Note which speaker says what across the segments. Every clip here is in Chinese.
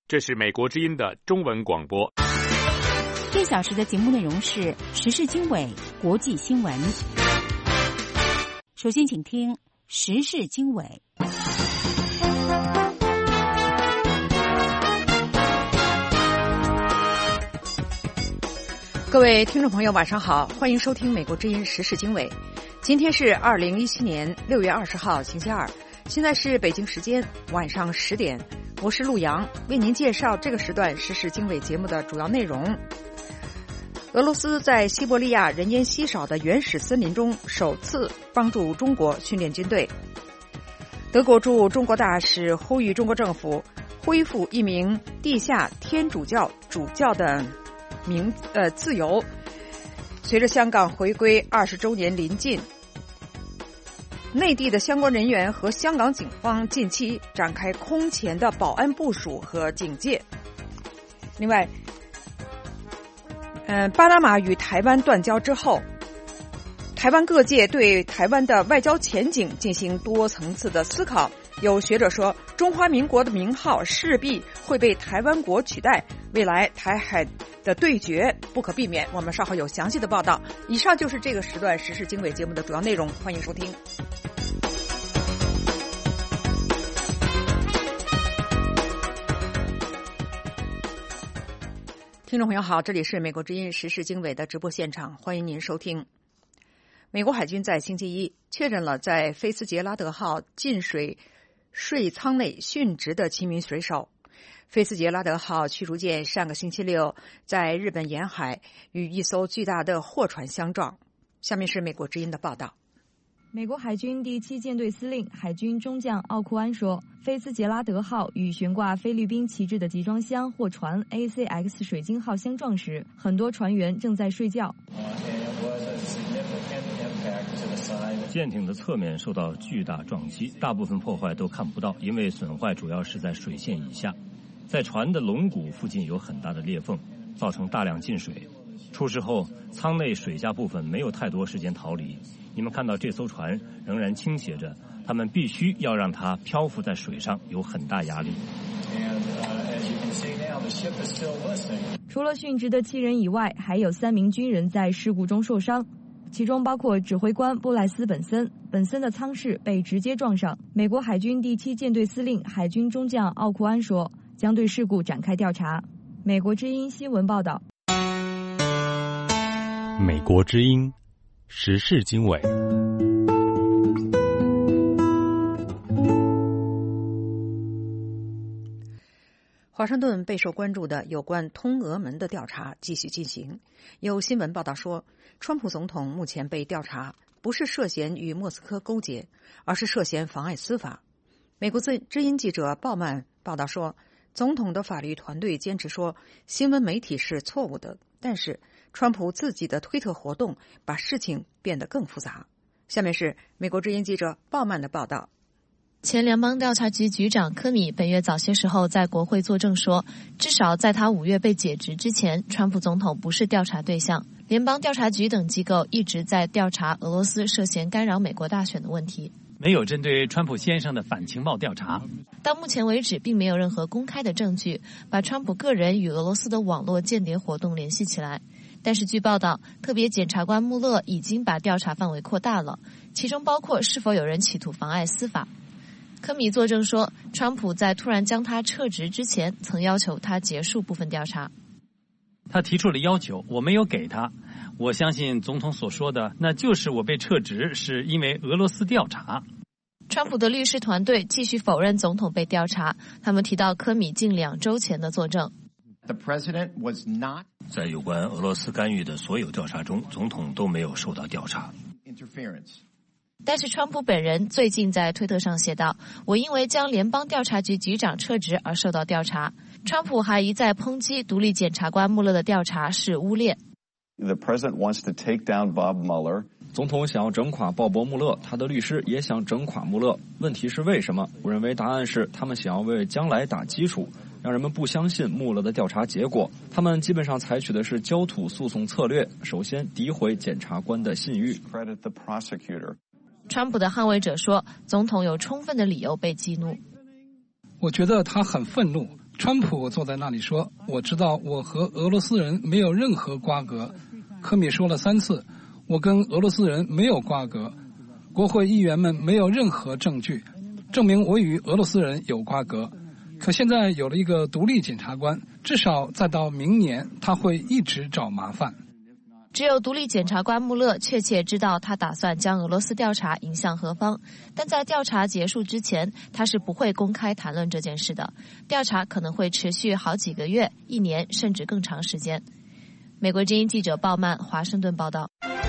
Speaker 1: 这是美国之音的中文广播。
Speaker 2: 这小时的节目内容是时事经纬、国际新闻。首先请听时事经纬。
Speaker 3: 各位听众朋友晚上好，欢迎收听美国之音时事经纬。今天是2017年6月20号星期二，现在是北京时间晚上10点，我是陆洋，为您介绍这个时段时事经纬节目的主要内容。俄罗斯在西伯利亚人烟稀少的原始森林中首次帮助中国训练军队。德国驻中国大使呼吁中国政府恢复一名地下天主教主教的自由。随着香港回归20周年临近，内地的相关人员和香港警方近期展开空前的保安部署和警戒。另外，巴拿马与台湾断交之后，台湾各界对台湾的外交前景进行多层次的思考。有学者说，中华民国的名号势必会被台湾国取代，未来台海的对决不可避免。我们稍后有详细的报道。以上就是这个时段时事经纬节目的主要内容，欢迎收听。听众朋友好，这里是美国之音时事经纬的直播现场，欢迎您收听。美国海军在星期一确认了在菲斯杰拉德号进水税舱内殉职的7名水手。菲斯杰拉德号驱逐舰上个星期六在日本沿海与一艘巨大的货船相撞。下面是美国之音的报道。
Speaker 4: 美国海军第7舰队司令海军中将奥库安说，菲斯杰拉德号与悬挂菲律宾旗帜的集装箱货船 ACX 水晶号相撞时，很多船员正在睡觉。
Speaker 5: 舰艇的侧面受到巨大撞击，大部分破坏都看不到，因为损坏主要是在水线以下。在船的龙骨附近有很大的裂缝，造成大量进水。出事后，舱内水下部分没有太多时间逃离。你们看到这艘船仍然倾斜着，他们必须要让它漂浮在水上，有很大压力。
Speaker 4: 除了殉职的7人以外，还有3名军人在事故中受伤，其中包括指挥官布莱斯本森。本森的舱室被直接撞上。美国海军第7舰队司令海军中将奥库安说，将对事故展开调查。美国之音新闻报道。
Speaker 1: 美国之音时事经纬。
Speaker 3: 华盛顿备受关注的有关通俄门的调查继续进行。有新闻报道说，川普总统目前被调查，不是涉嫌与莫斯科勾结，而是涉嫌妨碍司法。美国之音记者鲍曼报道说，总统的法律团队坚持说新闻媒体是错误的，但是川普自己的推特活动把事情变得更复杂。下面是美国之音记者鲍曼的报道。
Speaker 6: 前联邦调查局局长科米本月早些时候在国会作证说，至少在他5月被解职之前，川普总统不是调查对象。联邦调查局等机构一直在调查俄罗斯涉嫌干扰美国大选的问题，
Speaker 7: 没有针对川普先生的反情报调查。
Speaker 6: 到目前为止，并没有任何公开的证据把川普个人与俄罗斯的网络间谍活动联系起来。但是据报道，特别检察官穆勒已经把调查范围扩大了，其中包括是否有人企图妨碍司法。科米作证说，川普在突然将他撤职之前，曾要求他结束部分调查。
Speaker 7: 他提出了要求，我没有给他。我相信总统所说的，那就是我被撤职是因为俄罗斯调查。
Speaker 6: 川普的律师团队继续否认总统被调查，他们提到科米近2周前的作证。
Speaker 5: 在有关俄罗斯干预的所有调查中，总统都没有受到调查。
Speaker 6: 但是川普本人最近在推特上写道，我因为将联邦调查局局长撤职而受到调查。川普还一再抨击独立检察官穆勒的调查是污蔑。
Speaker 8: 总统想要整垮鲍勃·穆勒，他的律师也想整垮穆勒。问题是为什么？我认为答案是他们想要为将来打基础，让人们不相信穆勒的调查结果。他们基本上采取的是焦土诉讼策略，首先诋毁检察官的信誉。
Speaker 6: 川普的捍卫者说，总统有充分的理由被激怒。
Speaker 9: 我觉得他很愤怒， 川普坐在那里说，我知道我和俄罗斯人没有任何瓜葛。科米说了3次，我跟俄罗斯人没有瓜葛。国会议员们没有任何证据证明我与俄罗斯人有瓜葛。可现在有了一个独立检察官，至少再到明年他会一直找麻烦。
Speaker 6: 只有独立检察官穆勒确切知道他打算将俄罗斯调查引向何方，但在调查结束之前，他是不会公开谈论这件事的。调查可能会持续好几个月、1年甚至更长时间。美国之音记者鲍曼华盛顿报道。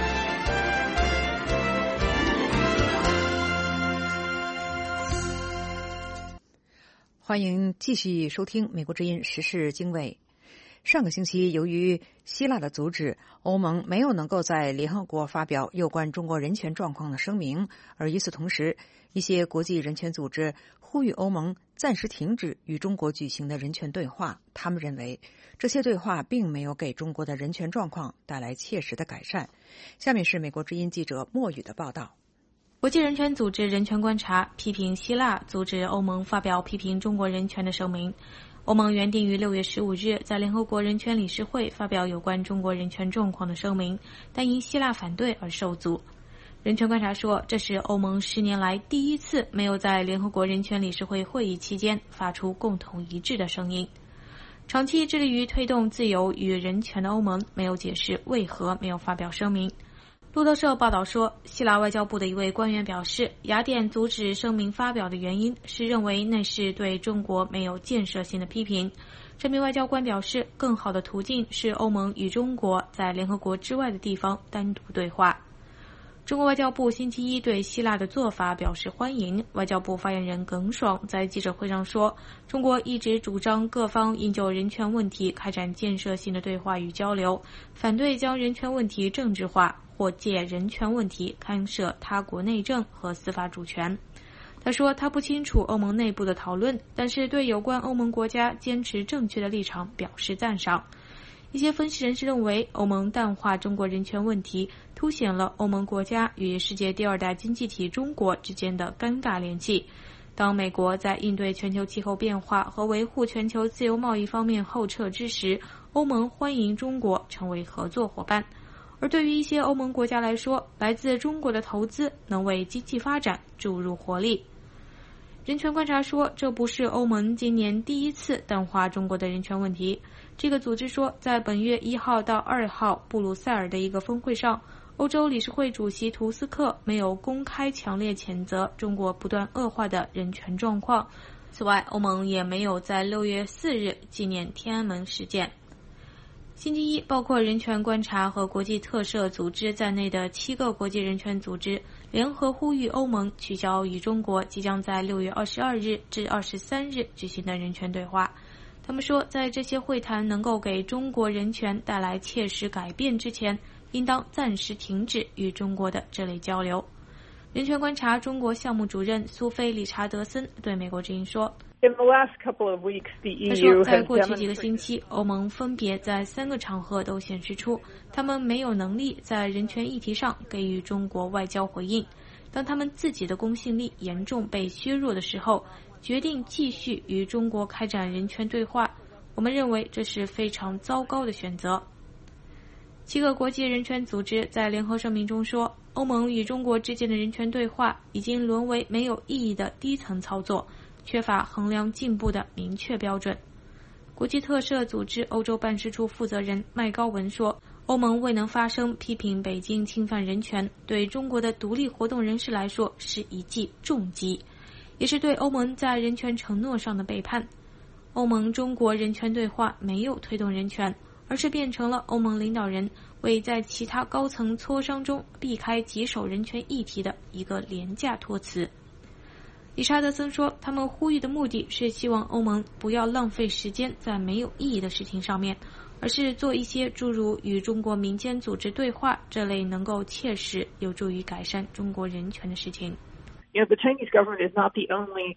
Speaker 3: 欢迎继续收听美国之音时事经纬。上个星期，由于希腊的阻止，欧盟没有能够在联合国发表有关中国人权状况的声明，而与此同时，一些国际人权组织呼吁欧盟暂时停止与中国举行的人权对话。他们认为，这些对话并没有给中国的人权状况带来切实的改善。下面是美国之音记者莫宇的报道。
Speaker 10: 国际人权组织人权观察批评希腊阻止欧盟发表批评中国人权的声明。欧盟原定于6月15日在联合国人权理事会发表有关中国人权状况的声明，但因希腊反对而受阻。人权观察说，这是欧盟10年来第一次没有在联合国人权理事会会议期间发出共同一致的声音。长期致力于推动自由与人权的欧盟没有解释为何没有发表声明。路透社报道说，希腊外交部的一位官员表示，雅典阻止声明发表的原因是认为那是对中国没有建设性的批评。这名外交官表示，更好的途径是欧盟与中国在联合国之外的地方单独对话。中国外交部星期一对希腊的做法表示欢迎。外交部发言人耿爽在记者会上说，中国一直主张各方应就人权问题开展建设性的对话与交流，反对将人权问题政治化或借人权问题干涉他国内政和司法主权。他说，他不清楚欧盟内部的讨论，但是对有关欧盟国家坚持正确的立场表示赞赏。一些分析人士认为，欧盟淡化中国人权问题，凸显了欧盟国家与世界第2大经济体中国之间的尴尬联系。当美国在应对全球气候变化和维护全球自由贸易方面后撤之时，欧盟欢迎中国成为合作伙伴。而对于一些欧盟国家来说，来自中国的投资能为经济发展注入活力。人权观察说，这不是欧盟今年第一次淡化中国的人权问题。这个组织说，在本月1号到2号布鲁塞尔的一个峰会上，欧洲理事会主席图斯克没有公开强烈谴责中国不断恶化的人权状况。此外，欧盟也没有在6月4日纪念天安门事件。星期一，包括人权观察和国际特赦组织在内的7个国际人权组织联合呼吁欧盟取消与中国即将在6月22日至23日举行的人权对话。他们说，在这些会谈能够给中国人权带来切实改变之前，应当暂时停止与中国的这类交流。人权观察中国项目主任苏菲·理查德森对美国之音说，他说，在过去几个星期，欧盟分别在3个场合都显示出他们没有能力在人权议题上给予中国外交回应。当他们自己的公信力严重被削弱的时候，决定继续与中国开展人权对话，我们认为这是非常糟糕的选择。7个国际人权组织在联合声明中说，欧盟与中国之间的人权对话已经沦为没有意义的低层操作，缺乏衡量进步的明确标准。国际特赦组织欧洲办事处负责人麦高文说，欧盟未能发声批评北京侵犯人权，对中国的独立活动人士来说是一记重击，也是对欧盟在人权承诺上的背叛。欧盟中国人权对话没有推动人权，而是变成了欧盟领导人为在其他高层磋商中避开棘手人权议题的一个廉价托词。理查德森说，他们呼吁的目的是希望欧盟不要浪费时间在没有意义的事情上面，而是做一些诸如与中国民间组织对话这类能够切实有助于改善中国人权的事情。
Speaker 11: The Chinese government is not the only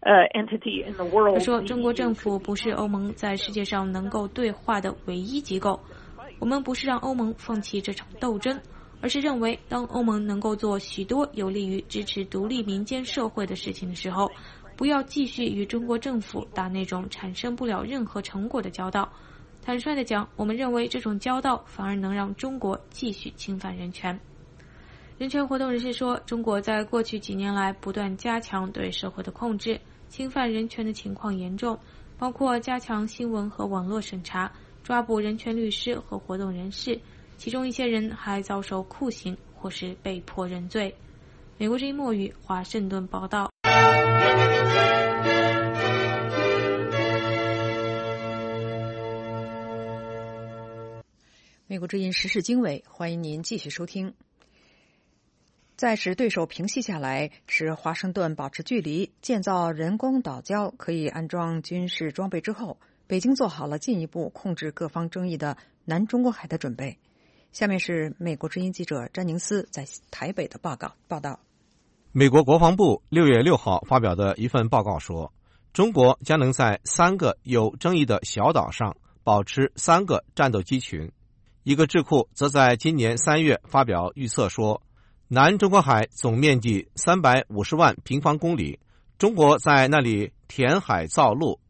Speaker 11: entity in the world.
Speaker 10: 他说，中国政府不是欧盟在世界上能够对话的唯一机构。我们不是让欧盟放弃这场斗争，而是认为当欧盟能够做许多有利于支持独立民间社会的事情的时候， 不要继续与中国政府打那种产生不了任何成果的交道。坦率地讲，我们认为这种交道反而能让中国继续侵犯人权。人权活动人士说，中国在过去几年来不断加强对社会的控制，侵犯人权的情况严重，包括加强新闻和网络审查，抓捕人权律师和活动人士，其中一些人还遭受酷刑或是被迫认罪。美国之音墨语华盛顿报道。
Speaker 3: 美国之音时事经纬，欢迎您继续收听。在使对手平息下来，使华盛顿保持距离，建造人工岛礁，可以安装军事装备之后，北京做好了进一步控制各方争议的南中国海的准备。下面是美国之音记者詹宁斯在台北的报道。
Speaker 12: 美国国防部6月6号发表的一份报告说，中国将能在3个有争议的小岛上保持3个战斗机群。一个智库则在今年3月发表预测说，南中国海总面积350万平方公里，中国在那里填海造陆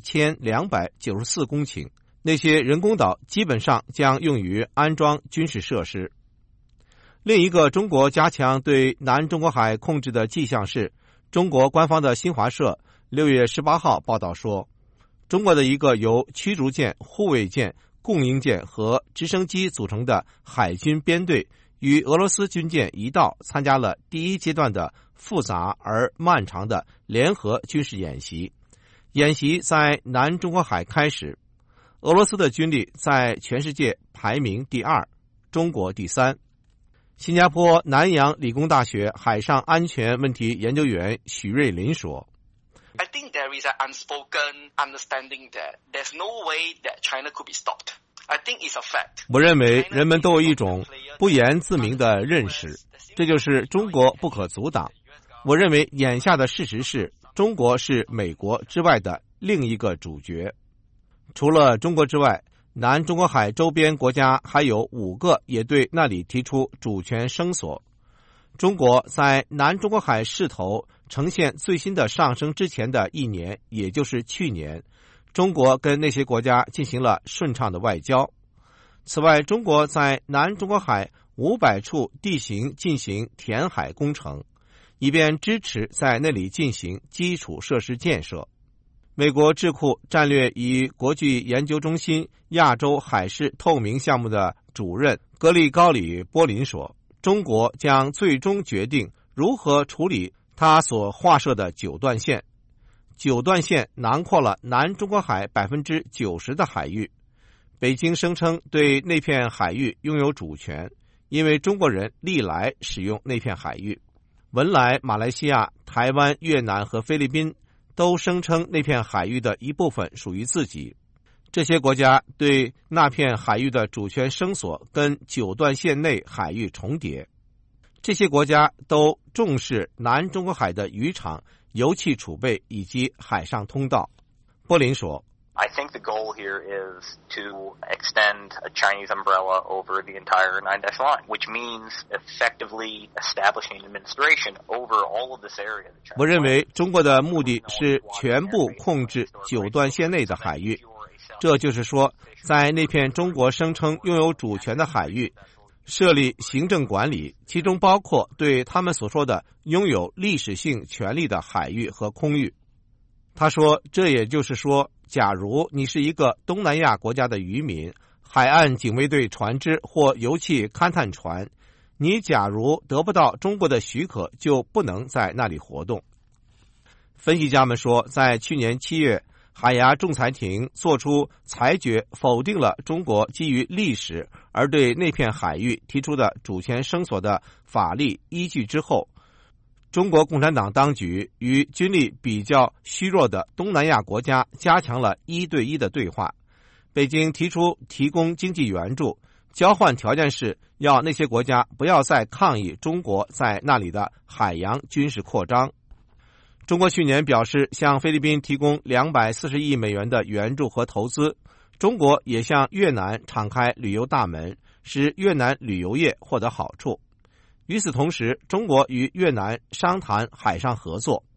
Speaker 12: 1294公顷，那些人工岛基本上将用于安装军事设施。另一个中国加强对南中国海控制的迹象是，中国官方的新华社6月18号报道说，中国的一个由驱逐舰、护卫舰、供应舰和直升机组成的海军编队与俄罗斯军舰一道参加了第1阶段的复杂而漫长的联合军事演习。演习在南中国海开始，俄罗斯的军力在全世界排名第2，中国第3。新加坡南洋理工大学海上安全问题研究员许瑞林说
Speaker 13: ，I think there is an unspoken understanding that there's no way that China could be stopped. I think it's a fact.
Speaker 12: 我认为人们都有一种不言自明的认识，这就是中国不可阻挡。我认为眼下的事实是，中国是美国之外的另一个主角。除了中国之外，南中国海周边国家还有5个也对那里提出主权声索。中国在南中国海势头呈现最新的上升之前的1年，也就是去年，中国跟那些国家进行了顺畅的外交。此外，中国在南中国海500处地形进行填海工程，以便支持在那里进行基础设施建设。美国智库战略与国际研究中心亚洲海事透明项目的主任格里高里·波林说，中国将最终决定如何处理他所划设的9段线。9段线囊括了南中国海 90% 的海域。北京声称对那片海域拥有主权，因为中国人历来使用那片海域。文莱、马来西亚、台湾、越南和菲律宾都声称那片海域的一部分属于自己。这些国家对那片海域的主权声索跟9段线内海域重叠。这些国家都重视南中国海的渔场、油气储备以及海上通道。波林说，
Speaker 13: I think the goal here is to extend a Chinese umbrella over the entire 9-dash line, which means effectively establishing an administration over all of this area.
Speaker 12: 我认为中国的目的是全部控制9段线内的海域，这就是说，在那片中国声称拥有主权的海域设立行政管理，其中包括对他们所说的拥有历史性权利的海域和空域。他说，这也就是说，假如你是一个东南亚国家的渔民、海岸警卫队船只或油气勘探船，你假如得不到中国的许可，就不能在那里活动。分析家们说，在去年7月，海牙仲裁庭作出裁决，否定了中国基于历史而对那片海域提出的主权声索的法律依据之后，中国共产党当局与军力比较虚弱的东南亚国家加强了1对1的对话。北京提出提供经济援助，交换条件是要那些国家不要再抗议中国在那里的海洋军事扩张。中国去年表示向菲律宾提供240亿美元的援助和投资，中国也向越南敞开旅游大门，使越南旅游业获得好处。与此同时，中国与越南商谈海上合作。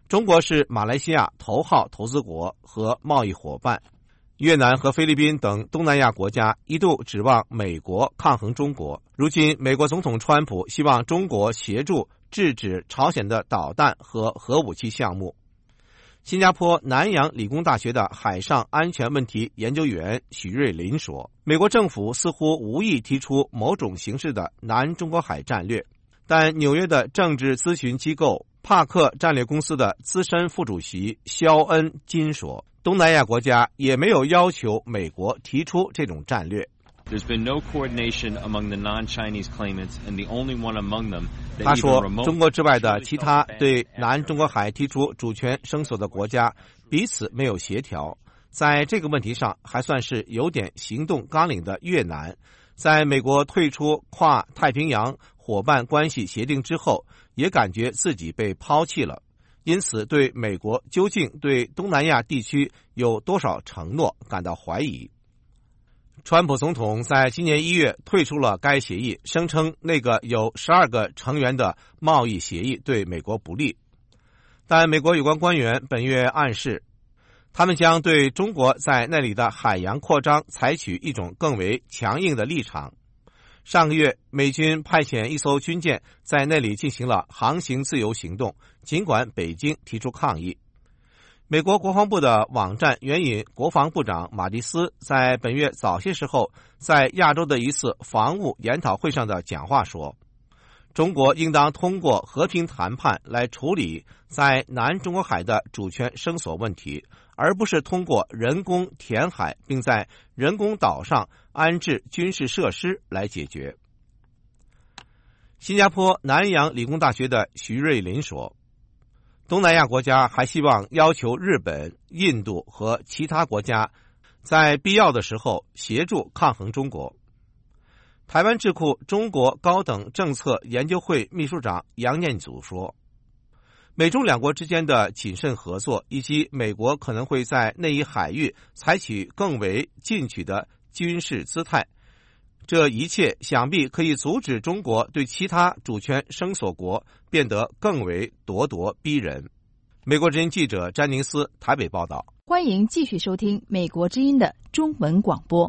Speaker 12: 中国是马来西亚头号投资国和贸易伙伴，越南和菲律宾等东南亚国家一度指望美国抗衡中国。如今，美国总统川普希望中国协助制止朝鲜的导弹和核武器项目。新加坡南洋理工大学的海上安全问题研究员许瑞林说，美国政府似乎无意提出某种形式的南中国海战略，但纽约的政治咨询机构帕克战略公司的资深副主席肖恩金说，东南亚国家也没有要求美国提出这种战略。
Speaker 14: There's been no coordination among the non-Chinese claimants, and the only one among them that
Speaker 12: 他说，
Speaker 14: even remote
Speaker 12: 中国之外的其他对南中国海提出主权声索的国家彼此没有协调。在这个问题上，还算是有点行动纲领的越南，在美国退出跨太平洋伙伴关系协定之后，也感觉自己被抛弃了，因此对美国究竟对东南亚地区有多少承诺感到怀疑。川普总统在今年1月退出了该协议，声称那个有12个成员的贸易协议对美国不利。但美国有关官员本月暗示，他们将对中国在那里的海洋扩张采取一种更为强硬的立场。上个月，美军派遣一艘军舰在那里进行了航行自由行动，尽管北京提出抗议。美国国防部的网站援引国防部长马蒂斯在本月早些时候在亚洲的一次防务研讨会上的讲话说，中国应当通过和平谈判来处理在南中国海的主权声索问题，而不是通过人工填海并在人工岛上安置军事设施来解决。新加坡南洋理工大学的徐瑞林说，东南亚国家还希望要求日本、印度和其他国家在必要的时候协助抗衡中国。台湾智库中国高等政策研究会秘书长杨念祖说，美中两国之间的谨慎合作以及美国可能会在那一海域采取更为进取的军事姿态，这一切想必可以阻止中国对其他主权声索国变得更为咄咄逼人。美国之音记者詹宁斯台北报道。
Speaker 2: 欢迎继续收听美国之音的中文广播。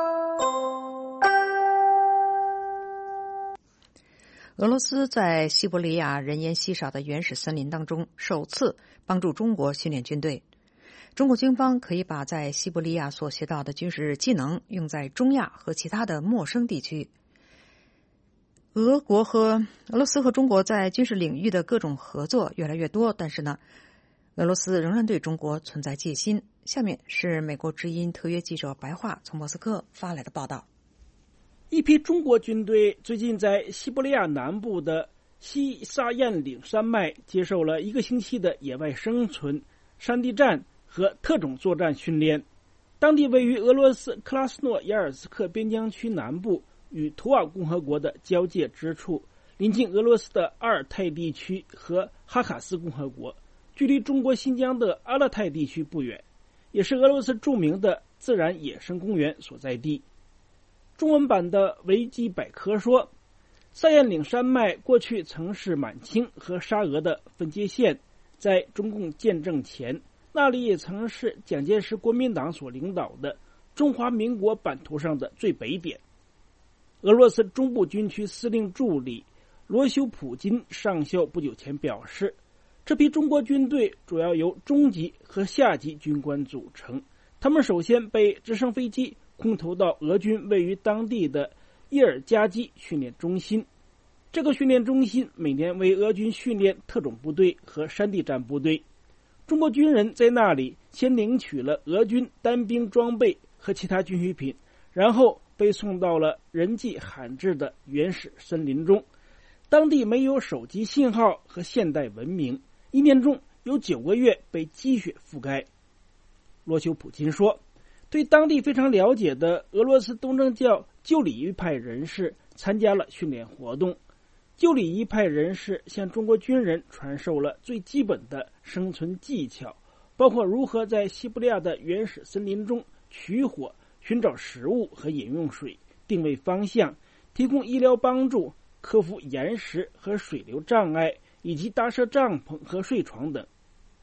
Speaker 3: 俄罗斯在西伯利亚人烟稀少的原始森林当中首次帮助中国训练军队。中国军方可以把在西伯利亚所学到的军事技能用在中亚和其他的陌生地区。俄罗斯和中国在军事领域的各种合作越来越多，但是呢，俄罗斯仍然对中国存在戒心。下面是美国之音特约记者白桦从莫斯科发来的报道。
Speaker 15: 一批中国军队最近在西伯利亚南部的西沙彦岭山脉接受了1个星期的野外生存、山地战和特种作战训练。当地位于俄罗斯克拉斯诺亚尔斯克边疆区南部与图瓦共和国的交界之处，临近俄罗斯的阿尔泰地区和哈卡斯共和国，距离中国新疆的阿勒泰地区不远，也是俄罗斯著名的自然野生公园所在地。中文版的维基百科说，沙彦岭山脉过去曾是满清和沙俄的分界线，在中共建政前，那里也曾是蒋介石国民党所领导的中华民国版图上的最北点。俄罗斯中部军区司令助理罗修普金上校不久前表示，这批中国军队主要由中级和下级军官组成，他们首先被直升飞机空投到俄军位于当地的叶尔加基训练中心。这个训练中心每年为俄军训练特种部队和山地战部队。中国军人在那里先领取了俄军单兵装备和其他军需品，然后被送到了人迹罕至的原始森林中。当地没有手机信号和现代文明，一年中有9个月被积雪覆盖。罗修普金说，对当地非常了解的俄罗斯东正教旧礼仪派人士参加了训练活动。旧礼仪派人士向中国军人传授了最基本的生存技巧，包括如何在西伯利亚的原始森林中取火、寻找食物和饮用水、定位方向、提供医疗帮助、克服岩石和水流障碍，以及搭设帐篷和睡床等。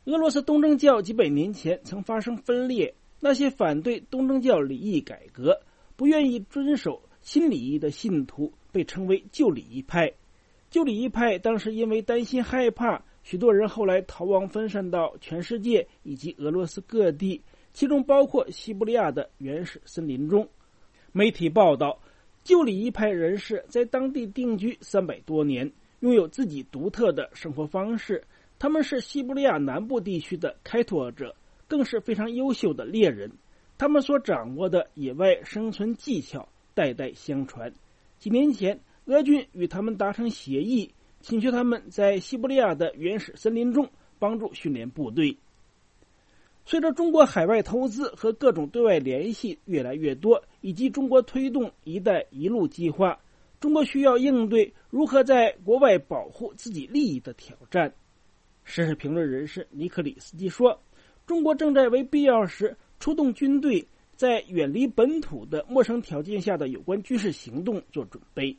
Speaker 15: 俄罗斯东正教几百年前曾发生分裂，那些反对东正教礼仪改革、不愿意遵守新礼仪的信徒被称为旧礼仪派。旧礼仪派当时因为担心害怕，许多人后来逃亡分散到全世界以及俄罗斯各地，其中包括西伯利亚的原始森林中。媒体报道，旧礼仪派人士在当地定居300多年，拥有自己独特的生活方式。他们是西伯利亚南部地区的开拓者，更是非常优秀的猎人。他们所掌握的野外生存技巧代代相传。几年前，俄军与他们达成协议，请求他们在西伯利亚的原始森林中帮助训练部队。随着中国海外投资和各种对外联系越来越多，以及中国推动“一带一路”计划，中国需要应对如何在国外保护自己利益的挑战。时事评论人士尼克里斯基说，中国正在为必要时出动军队，在远离本土的陌生条件下的有关军事行动做准备。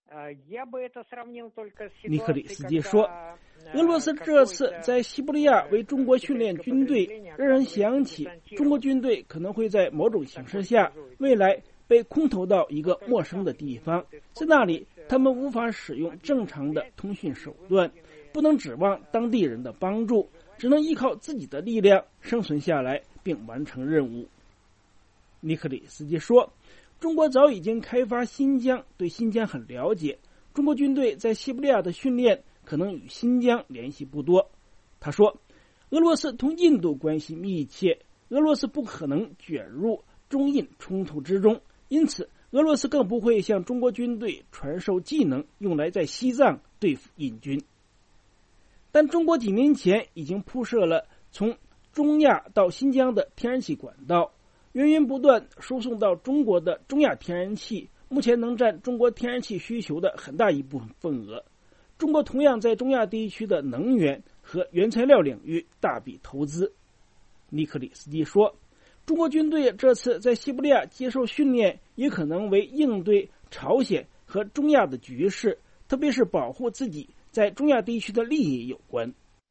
Speaker 15: 尼克里斯基说，俄罗斯这次在西伯利亚为中国训练军队，让人想起中国军队可能会在某种形势下未来被空投到一个陌生的地方，在那里他们无法使用正常的通讯手段，不能指望当地人的帮助，只能依靠自己的力量生存下来并完成任务。尼克里斯基说，中国早已经开发新疆，对新疆很了解，中国军队在西伯利亚的训练可能与新疆联系不多。他说，俄罗斯同印度关系密切，俄罗斯不可能卷入中印冲突之中，因此俄罗斯更不会向中国军队传授技能用来在西藏对付印军。但中国几年前已经铺设了从中亚到新疆的天然气管道，源源不断输送到中国的中亚天然气目前能占中国天然气需求的很大一部分份额。中国同样在中亚地区的能源和原材料领域大笔投资。尼克里斯基说，中国军队这次在西伯利亚接受训练，也可能为应对朝鲜和中亚的局势，特别是保护自己在中亚地区的利益有关。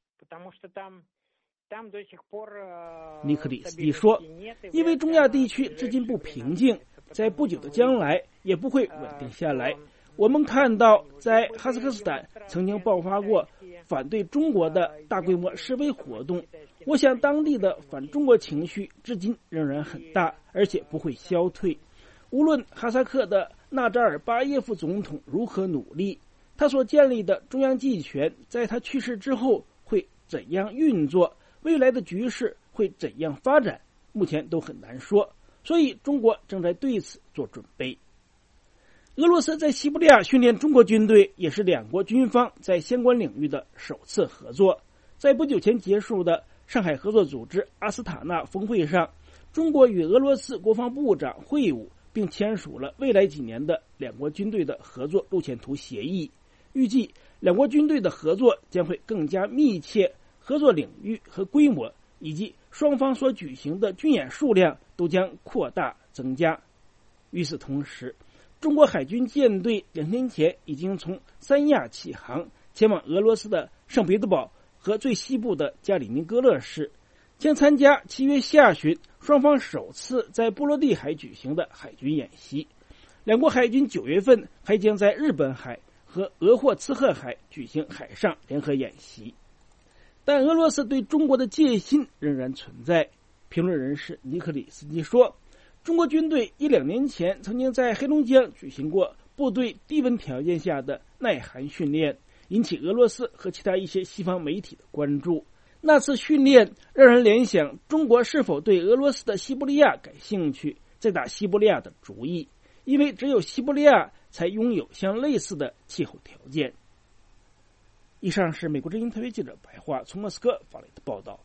Speaker 15: 尼克里斯基说，因为中亚地区至今不平静，在不久的将来也不会稳定下来。我们看到在哈萨克斯坦曾经爆发过反对中国的大规模示威活动，我想当地的反中国情绪至今仍然很大，而且不会消退。无论哈萨克的纳扎尔巴耶夫总统如何努力，他所建立的中央集权在他去世之后会怎样运作，未来的局势会怎样发展，目前都很难说，所以中国正在对此做准备。俄罗斯在西伯利亚训练中国军队，也是两国军方在相关领域的首次合作。在不久前结束的上海合作组织阿斯塔纳峰会上，中国与俄罗斯国防部长会晤，并签署了未来几年的两国军队的合作路线图协议。预计两国军队的合作将会更加密切，合作领域和规模以及双方所举行的军演数量都将扩大增加。与此同时，中国海军舰队2天前已经从三亚起航，前往俄罗斯的圣彼得堡和最西部的加里宁格勒市，将参加7月下旬双方首次在波罗的海举行的海军演习。两国海军9月份还将在日本海和鄂霍次克海举行海上联合演习。但俄罗斯对中国的戒心仍然存在。评论人士尼克里斯基说，中国军队1-2年前曾经在黑龙江举行过部队低温条件下的耐寒训练，引起俄罗斯和其他一些西方媒体的关注。那次训练让人联想中国是否对俄罗斯的西伯利亚感兴趣，在打西伯利亚的主意，因为只有西伯利亚才拥有相类似的气候条件。以上是美国之音特约记者白桦从莫斯科发来的报道。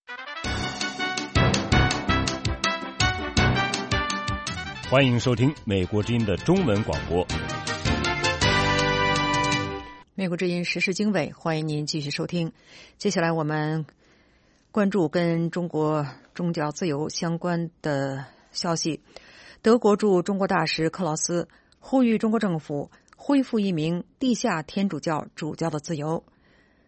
Speaker 1: 欢迎收听美国之音的中文广播。
Speaker 3: 美国之音时事经纬，欢迎您继续收听。接下来我们关注跟中国宗教自由相关的消息。德国驻中国大使克劳斯呼吁中国政府恢复一名地下天主教主教的自由。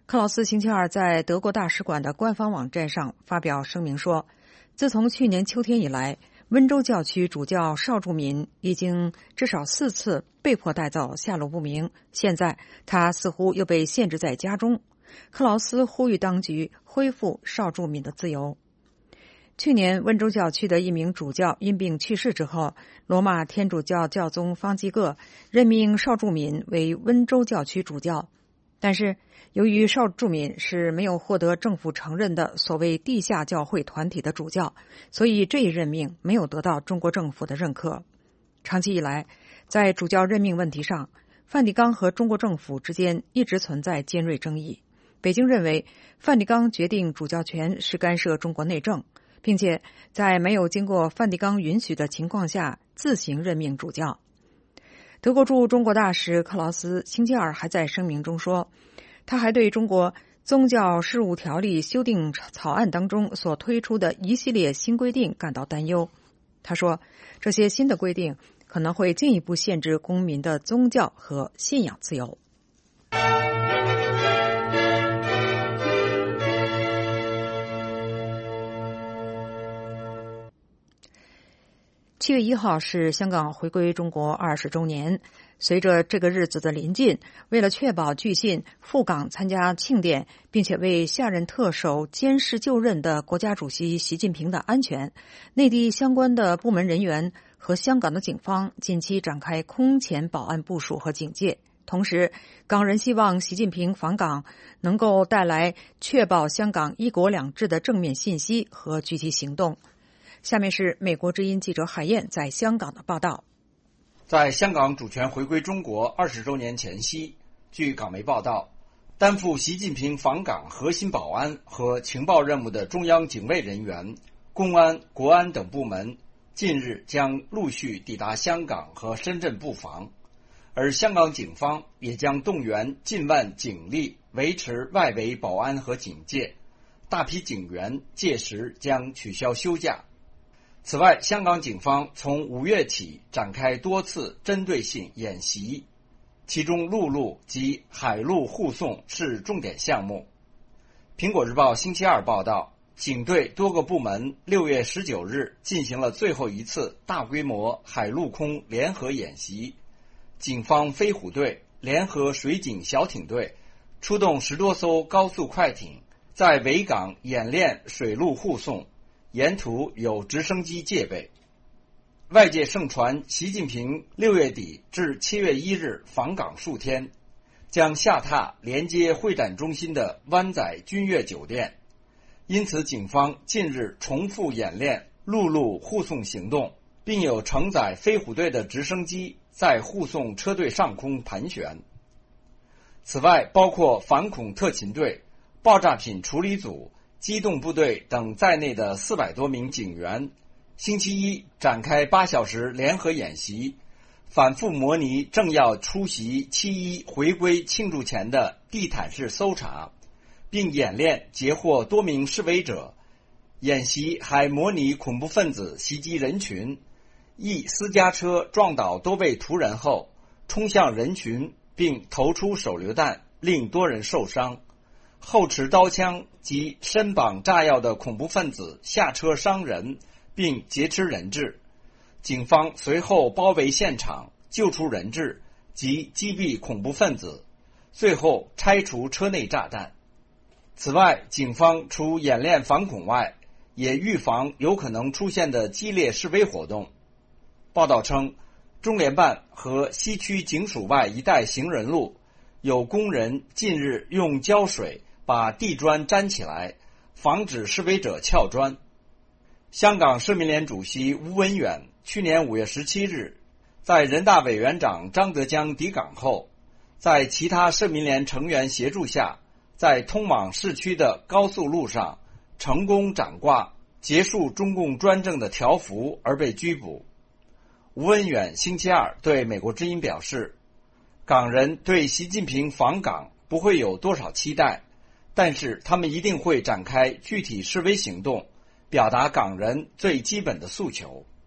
Speaker 3: 克劳斯星期二在德国大使馆的官方网站上发表声明说，自从去年秋天以来，温州教区主教邵祝敏已经至少4次被迫带走，下落不明。现在他似乎又被限制在家中。克劳斯呼吁当局恢复邵祝敏的自由。去年温州教区的一名主教因病去世之后，罗马天主教教宗方济各任命邵祝敏为温州教区主教。但是由于邵祝敏是没有获得政府承认的所谓地下教会团体的主教，所以这一任命没有得到中国政府的认可。长期以来，在主教任命问题上，梵蒂冈和中国政府之间一直存在尖锐争议。北京认为梵蒂冈决定主教权是干涉中国内政，并且在没有经过梵蒂冈允许的情况下自行任命主教。德国驻中国大使克劳斯星期二还在声明中说，他还对中国宗教事务条例修订草案当中所推出的一系列新规定感到担忧。他说，这些新的规定可能会进一步限制公民的宗教和信仰自由。7月1号是香港回归中国20周年。随着这个日子的临近，为了确保巨信赴港参加庆典，并且为下任特首监视就任的国家主席习近平的安全，内地相关的部门人员和香港的警方近期展开空前保安部署和警戒。同时，港人希望习近平访港能够带来确保香港一国两制的正面信息和具体行动。下面是美国之音记者海燕在香港的报道。
Speaker 16: 在香港主权回归中国20周年前夕，据港媒报道，担负习近平访港核心保安和情报任务的中央警卫人员、公安、国安等部门近日将陆续抵达香港和深圳布防，而香港警方也将动员近万警力维持外围保安和警戒，大批警员届时将取消休假。此外，香港警方从5月起展开多次针对性演习，其中陆路及海陆护送是重点项目。苹果日报星期二报道，警队多个部门6月19日进行了最后一次大规模海陆空联合演习，警方飞虎队联合水警小艇队出动10多艘高速快艇，在维港演练水陆护送，沿途有直升机戒备。外界盛传习近平6月底至7月1日访港数天，将下榻连接会展中心的湾仔君悦酒店，因此警方近日重复演练陆路护送行动，并有承载飞虎队的直升机在护送车队上空盘旋。此外，包括反恐特勤队、爆炸品处理组、机动部队等在内的400多名警员，星期一展开8小时联合演习，反复模拟正要出席7·1回归庆祝前的地毯式搜查，并演练截获多名示威者。演习还模拟恐怖分子袭击人群，一私家车撞倒多位途人后冲向人群并投出手榴弹，令多人受伤。后持刀枪及身绑炸药的恐怖分子下车伤人并劫持人质，警方随后包围现场，救出人质及击毙恐怖分子，最后拆除车内炸弹。此外，警方除演练反恐外，也预防有可能出现的激烈示威活动。报道称，中联办和西区警署外一带行人路有工人近日用胶水把地砖粘起来，防止示威者撬砖。香港社民联主席吴文远去年5月17日在人大委员长张德江抵港后，在其他社民联成员协助下，在通往市区的高速路上成功展挂结束中共专政的条幅而被拘捕。吴文远星期二对美国之音表示，港人对习近平访港不会有多少期待，但是他们一定会展开具体示威行动，表达港人最基本的诉求。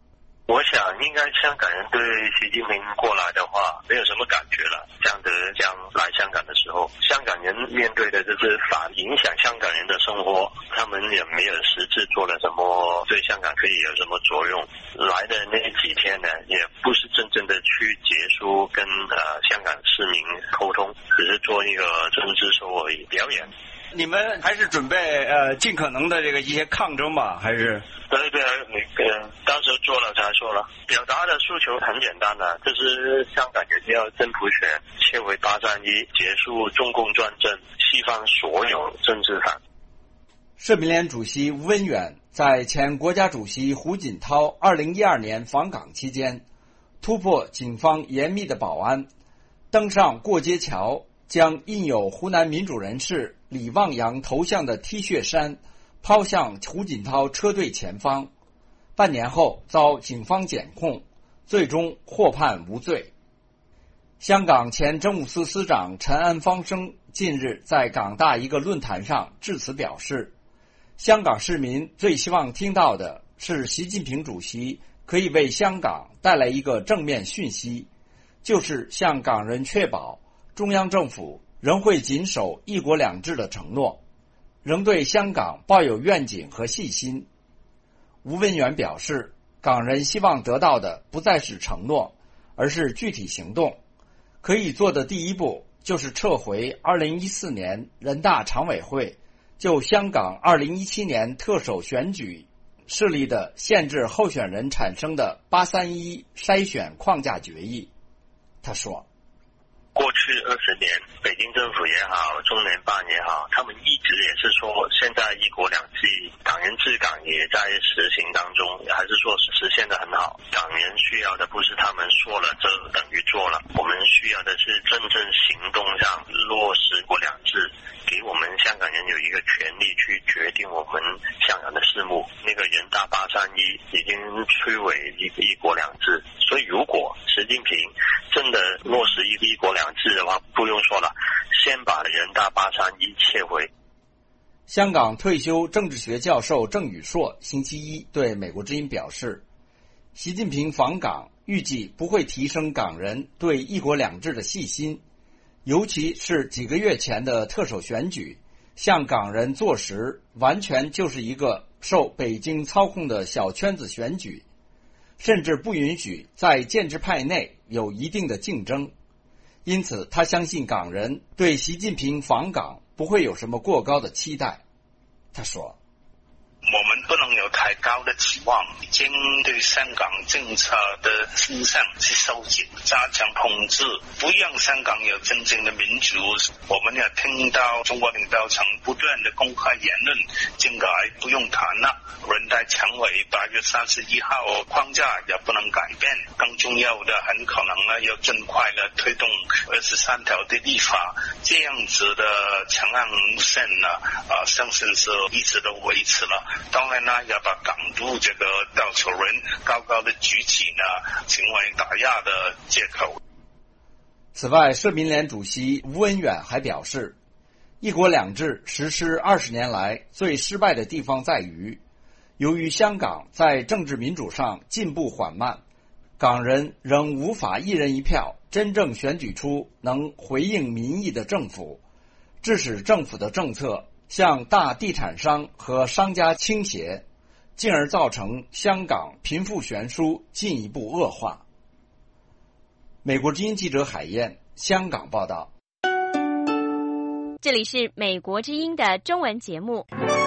Speaker 17: 我想应该香港人对习近平过来的话没有什么感觉了。江德江来香港的时候，香港人面对的就是反影响香港人的生活，他们也没有实质做了什么对香港可以有什么作用。来的那几天呢，也不是真正的去结束跟香港市民沟通，只是做一个政治show而已，表演。
Speaker 16: 你们还是准备尽可能的一些抗争吧？还是？
Speaker 17: 对，当时做了才说了，表达的诉求很简单的，就是香港人要真普选，撤回831，结束中共专政，释放所有政治犯。
Speaker 16: 社民连主席吴文远在前国家主席胡锦涛2012年访港期间，突破警方严密的保安，登上过街桥，将印有湖南民主人士李旺阳头像的 T 恤衫抛向胡锦涛车队前方，半年后遭警方检控，最终获判无罪。香港前政务司司长陈安方生近日在港大一个论坛上致辞表示，香港市民最希望听到的是习近平主席可以为香港带来一个正面讯息，就是向港人确保中央政府仍会谨守一国两制的承诺，仍对香港抱有愿景和信心。吴文远表示，港人希望得到的不再是承诺，而是具体行动。可以做的第一步就是撤回2014年人大常委会就香港2017年特首选举设立的限制候选人产生的831筛选框架决议。他说，
Speaker 17: 过去20年，北京政府也好，中联办也好，他们一直也是说，现在一国两制，港人治港也在实行当中，还是说实现的很好。港人需要的不是他们说了这等于做了，我们需要的是真正行动上落实一国两制，给我们香港人有一个权利去决定我们香港的事务。那个人大831已经摧毁一国两制，所以如果习近平真的落实一国两制的话，不用说了，先把人大831撤回。
Speaker 16: 香港退休政治学教授郑宇硕星期一对美国之音表示，习近平访港预计不会提升港人对一国两制的信心，尤其是几个月前的特首选举，向港人坐实完全就是一个受北京操控的小圈子选举，甚至不允许在建制派内有一定的竞争。因此他相信港人对习近平访港不会有什么过高的期待。他说，
Speaker 18: 我们不能有太高的期望，已经对香港政策的倾向去收紧，加强控制，不让香港有真正的民主。我们也听到中国领导层不断的公开言论，政改不用谈了，人大常委8月31号框架也不能改变，更重要的很可能呢要尽快的推动23条的立法，这样子的强硬路线呢相信是一直都维持了。当然呢，要把港独这个稻草人高高的举起呢，成为打压的借口。
Speaker 16: 此外，社民连主席吴文远还表示，一国两制实施20年来最失败的地方在于，由于香港在政治民主上进步缓慢，港人仍无法一人一票真正选举出能回应民意的政府，致使政府的政策向大地产商和商家倾斜，进而造成香港贫富悬殊进一步恶化。美国之音记者海燕，香港报道。
Speaker 19: 这里是美国之音的中文节目。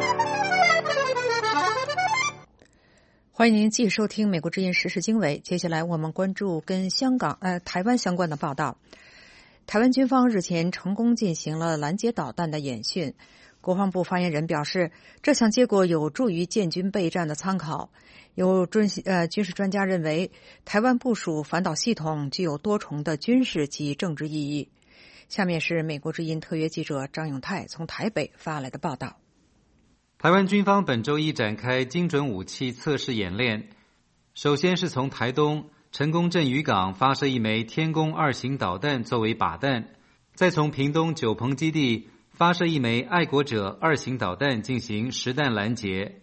Speaker 3: 欢迎您继续收听美国之音时事经纬。接下来我们关注跟台湾相关的报道。台湾军方日前成功进行了拦截导弹的演训。国防部发言人表示，这项结果有助于建军备战的参考。有军事专家认为，台湾部署反导系统具有多重的军事及政治意义。下面是美国之音特约记者张永泰从台北发来的报道。
Speaker 20: 台湾军方本周一展开精准武器测试演练，首先是从台东成功镇渔港发射一枚天宫2型导弹作为靶弹，再从屏东九鹏基地发射一枚爱国者2型导弹进行实弹拦截。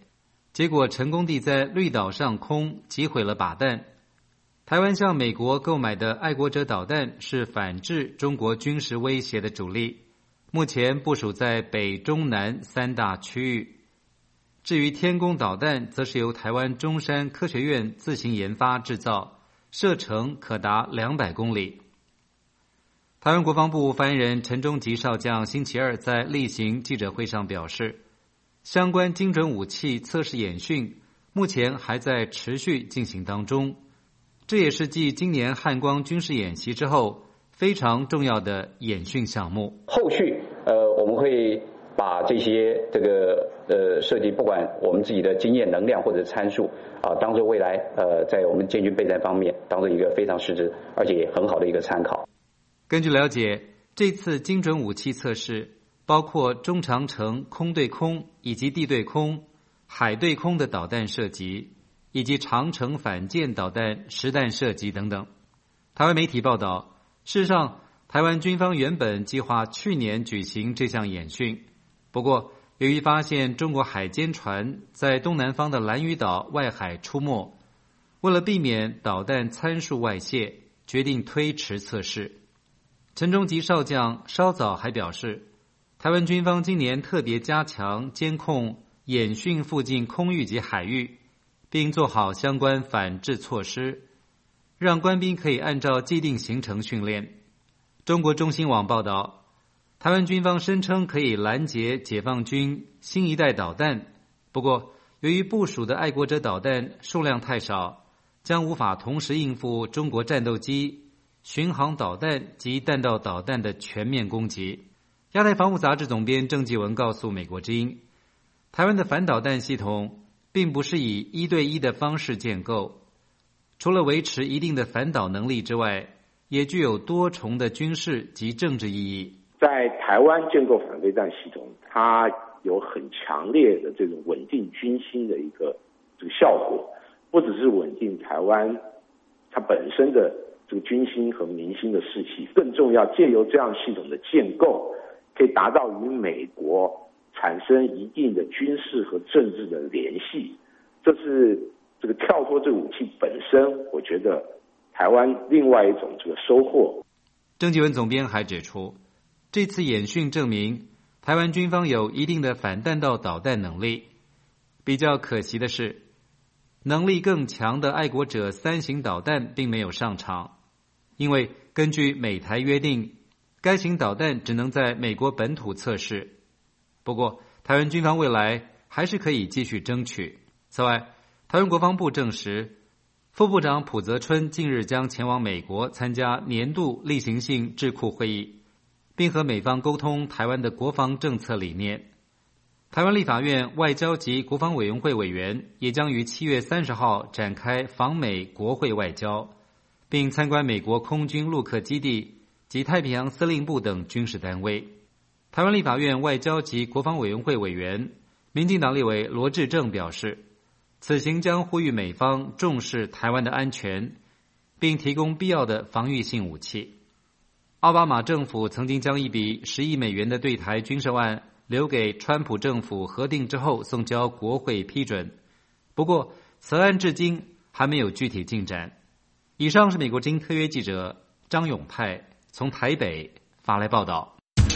Speaker 20: 结果成功地在绿岛上空击毁了靶弹。台湾向美国购买的爱国者导弹是反制中国军事威胁的主力，目前部署在北、中、南3大区域。至于天宫导弹，则是由台湾中山科学院自行研发制造，射程可达200公里。台湾国防部发言人陈忠吉少将星期二在例行记者会上表示，相关精准武器测试演训目前还在持续进行当中，这也是继今年汉光军事演习之后非常重要的演训项目。
Speaker 21: 后续我们会把这些设计，不管我们自己的经验、能量或者参数当作未来在我们建军备战方面当作一个非常实质而且很好的一个参考。
Speaker 20: 根据了解，这次精准武器测试包括中长程空对空以及地对空、海对空的导弹射击，以及长程反舰导弹实弹射击等等。台湾媒体报道，事实上台湾军方原本计划去年举行这项演训，不过由于发现中国海监船在东南方的兰屿岛外海出没，为了避免导弹参数外泄，决定推迟测试。陈忠吉少将稍早还表示，台湾军方今年特别加强监控演训附近空域及海域，并做好相关反制措施，让官兵可以按照既定行程训练。中国中新网报道，台湾军方声称可以拦截解放军新一代导弹，不过由于部署的爱国者导弹数量太少，将无法同时应付中国战斗机、巡航导弹及弹道导弹的全面攻击。亚太防务杂志总编郑继文告诉美国之音，台湾的反导弹系统并不是以1对1的方式建构，除了维持一定的反导能力之外，也具有多重的军事及政治意义。
Speaker 22: 在台湾建构反飞弹系统，它有很强烈的这种稳定军心的一个效果，不只是稳定台湾它本身的这个军心和民心的士气，更重要，借由这样系统的建构，可以达到与美国产生一定的军事和政治的联系。这是这个跳脱这个武器本身，我觉得台湾另外一种这个收获。
Speaker 20: 郑继文总编还指出，这次演训证明台湾军方有一定的反弹道导弹能力。比较可惜的是，能力更强的爱国者3型导弹并没有上场，因为根据美台约定，该型导弹只能在美国本土测试。不过台湾军方未来还是可以继续争取。此外，台湾国防部证实，副部长朴泽春近日将前往美国参加年度例行性智库会议，并和美方沟通台湾的国防政策理念。台湾立法院外交及国防委员会委员也将于7月30号展开访美国会外交，并参观美国空军陆克基地及太平洋司令部等军事单位。台湾立法院外交及国防委员会委员、民进党立委罗致政表示，此行将呼吁美方重视台湾的安全，并提供必要的防御性武器。奥巴马政府曾经将一笔10亿美元的对台军售案留给川普政府核定之后送交国会批准，不过此案至今还没有具体进展。以上是美国之音特约记者张永泰从台北发来报道。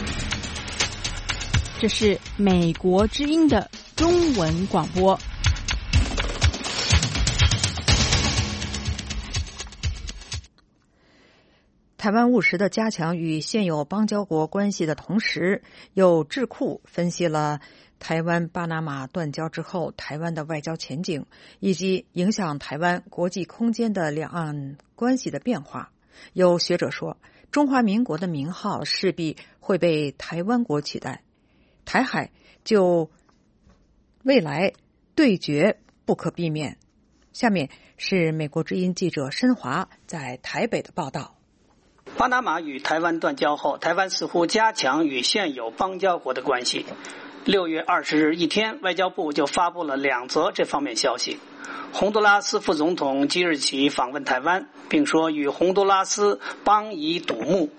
Speaker 2: 这是美国之音的中文广播。
Speaker 3: 台湾务实的加强与现有邦交国关系的同时，有智库分析了台湾巴拿马断交之后台湾的外交前景，以及影响台湾国际空间的两岸关系的变化。有学者说，中华民国的名号势必会被台湾国取代，台海就未来对决不可避免。下面是美国之音记者申华在台北的报道。
Speaker 23: 巴拿马与台湾断交后，台湾似乎加强与现有邦交国的关系。6月20日一天，外交部就发布了2则这方面消息。洪都拉斯副总统即日起访问台湾，并说与洪都拉斯邦谊笃睦。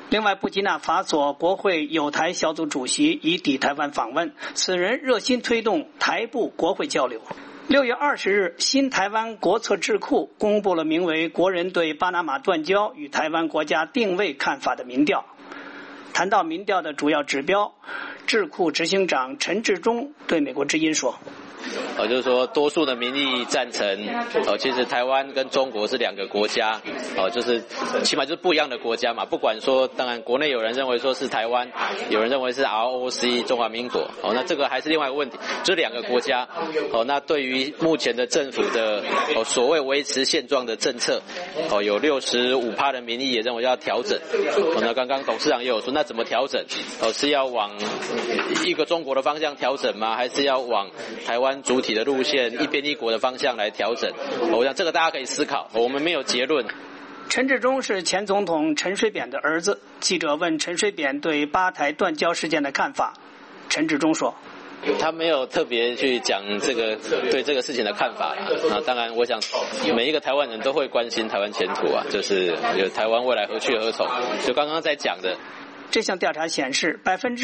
Speaker 23: 另外，布基纳法索国会友台小组主席已抵台湾访问，此人热心推动台布国会交流。6月20日，新台湾国策智库公布了名为《国人对巴拿马断交与台湾国家定位看法》的民调。谈到民调的主要指标，智库执行长陈志忠对美国之音说，
Speaker 4: 就是说多数的民意赞成，其实台湾跟中国是两个国家，就是起码就是不一样的国家嘛。不管说，当然国内有人认为说是台湾，有人认为是 ROC 中华民国，那这个还是另外一个问题，这两个国家，那对于目前的政府的所谓维持现状的政策，有65%的民意也认为要调整。那刚刚董事长也有说，那怎么调整？是要往一个中国的方向调整吗？还是要往台湾主体的路线一边一国的方向来调整？我想这个大家可以思考，我们没有结论。
Speaker 23: 陈志忠是前总统陈水扁的儿子。记者问陈水扁对巴台断交事件的看法，陈志忠说，
Speaker 4: 他没有特别去讲这个对这个事情的看法啦。当然我想每一个台湾人都会关心台湾前途啊，就是台湾未来何去何从，就刚刚在讲的。
Speaker 23: 这项调查显示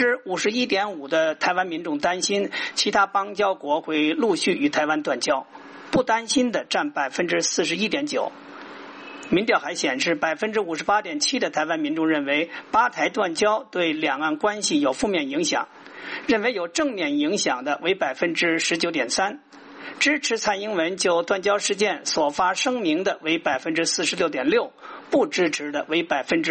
Speaker 23: 51.5% 的台湾民众担心其他邦交国会陆续与台湾断交，不担心的占 41.9%。 民调还显示 58.7% 的台湾民众认为巴台断交对两岸关系有负面影响，认为有正面影响的为 19.3%， 支持蔡英文就断交事件所发声明的为 46.6%， 不支持的为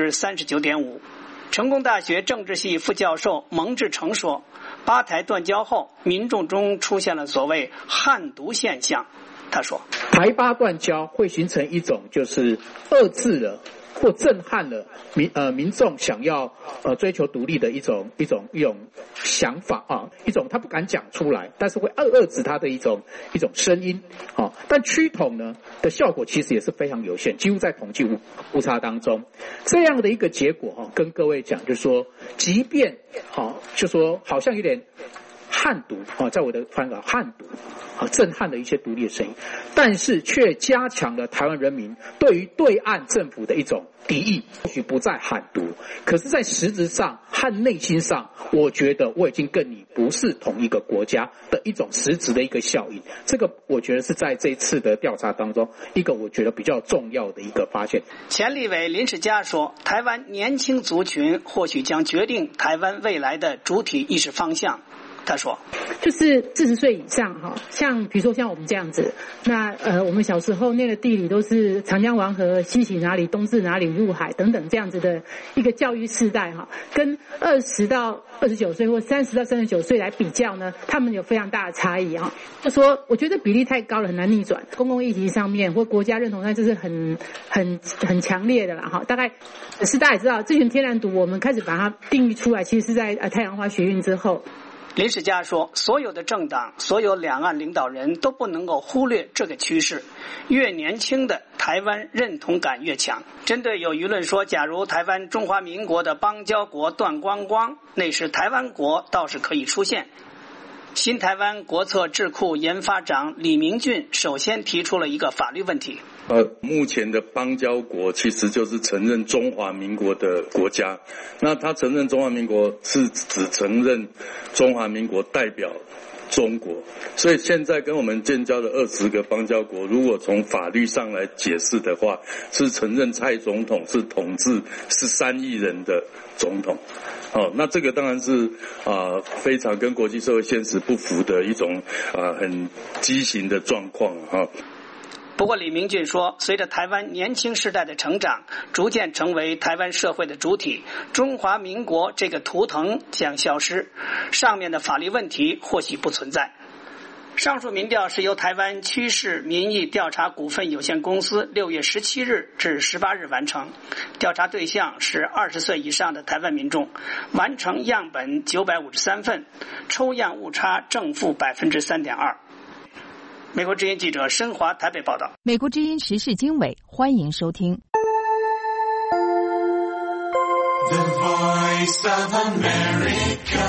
Speaker 23: 39.5%。成功大学政治系副教授蒙志成说，巴台断交后，民众中出现了所谓汉独现象。他说，
Speaker 5: 台巴断交会形成一种就是遏制了或震撼了民众想要追求独立的一种想法啊，一种他不敢讲出来，但是会遏制他的一种声音啊。但趋统呢的效果其实也是非常有限，几乎在统计误差当中。这样的一个结果跟各位讲，就是说，即便就说好像有点汉独在我的翻法汉独震撼了一些独立的声音，但是却加强了台湾人民对于对岸政府的一种敌意。或许不再喊独，可是在实质上和内心上，我觉得我已经跟你不是同一个国家的一种实质的一个效应。这个我觉得是在这一次的调查当中一个我觉得比较重要的一个发现。
Speaker 23: 前立委林世嘉说，台湾年轻族群或许将决定台湾未来的主体意识方向。他说，
Speaker 7: 就是40岁以上像比如说像我们这样子，那我们小时候那个地理都是长江黄河西起哪里东至哪里入海等等这样子的一个教育世代跟20到29岁或30到39岁来比较呢，他们有非常大的差异就说我觉得比例太高了，很难逆转。公共议题上面或国家认同上这是很强烈的啦大概是大家也知道，这群天然独我们开始把它定义出来，其实是在太阳花学运之后。
Speaker 23: 林世嘉说，所有的政党，所有两岸领导人都不能够忽略这个趋势，越年轻的台湾认同感越强。针对有舆论说，假如台湾中华民国的邦交国断光光，那时台湾国倒是可以出现。新台湾国策智库研发长李明俊首先提出了一个法律问题。
Speaker 24: 目前的邦交国其实就是承认中华民国的国家，那他承认中华民国是只承认中华民国代表中国，所以现在跟我们建交的20个邦交国，如果从法律上来解释的话，是承认蔡总统是统治13亿人的总统。那这个当然是非常跟国际社会现实不符的一种很畸形的状况
Speaker 23: 不过李明俊说，随着台湾年轻世代的成长，逐渐成为台湾社会的主体，中华民国这个图腾将消失，上面的法律问题或许不存在。上述民调是由台湾趋势民意调查股份有限公司6月17日至18日完成，调查对象是20岁以上的台湾民众，完成样本953份，抽样误差正负 3.2%。美国之音记者申华台北报道。
Speaker 2: 美国之音时事经纬，欢迎收听。The Voice of
Speaker 3: America。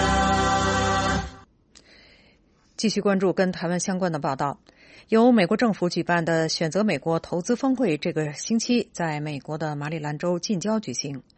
Speaker 3: 继续关注跟台湾相关的报道。由美国政府举办的选择美国投资峰会这个星期在美国的马里兰州近郊举行。